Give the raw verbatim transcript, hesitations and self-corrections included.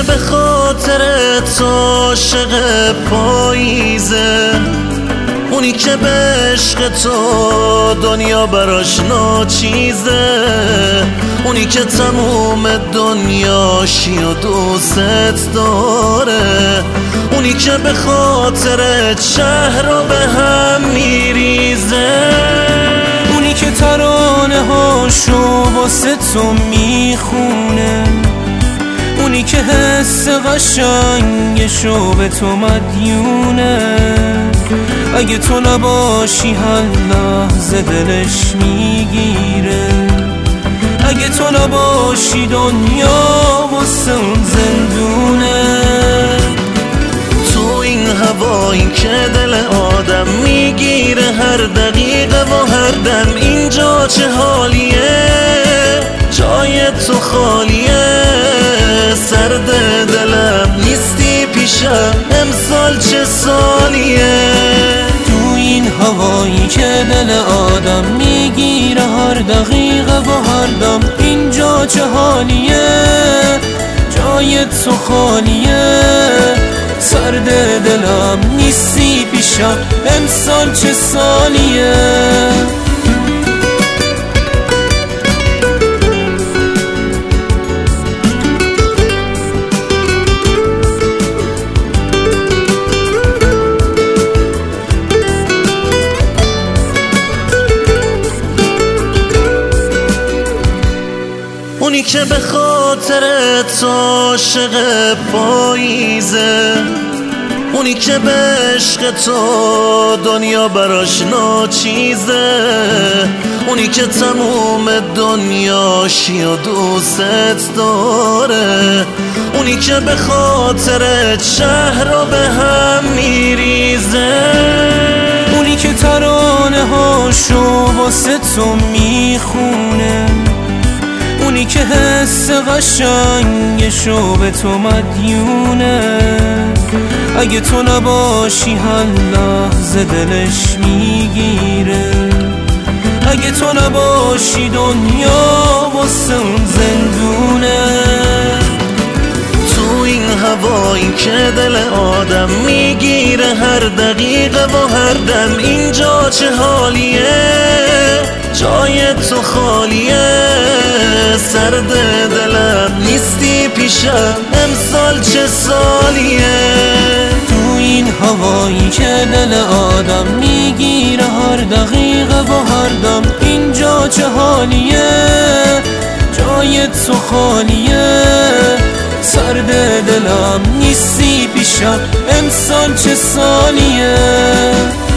به خاطر تو عاشق پاییزه، اونی که به عشق تو دنیا براش ناچیزه، اونی که تموم دنیاشی و دوست داره، اونی که به خاطر شهر رو به هم میریزه، اونی که ترانه هاشو واسه تو میخونه، اونی که حس قشنگشو به تو مدیونه. اگه تو نباشی هر لحظه دلش میگیره، اگه تو نباشی دنیا واسه اون زندونه. تو این هوایی که دل آدم میگیره هر دقیقه و هر دم، اینجا چه حالیه جای تو خالیه، سرد دلم نیستی پیشم امسال چه سالیه. تو این هوایی که دل آدم میگیره هر دقیقه و هر دم، اینجا چه حالیه جای تو خالیه، سرد دلم نیستی پیشم امسال چه سالیه. اونی که به خاطر تو عاشق پاییزه، اونی که به عشق تو دنیا براش ناچیزه، اونی که تموم دنیاشی و دوست داره، اونی که به خاطر شهر رو به هم میریزه، اونی که ترانه هاشو واسه تو میخونه، اونی که حس قشنگشو به تو مدیونه. اگه تو نباشی هر لحظه دلش میگیره، اگه تو نباشی دنیا واسه اون زندونه. تو این هوایی که دل آدم میگیره هر دقیقه و هر دم، اینجا چه حالیه جای تو خالیه، سرد دلم نیستی پیشم امسال چه سالیه. تو این هوایی که دل آدم میگیره هر دقیقه و هر دم، اینجا چه حالیه جای تو خالیه، سرد دلم نیستی پیشم امسال چه سالیه.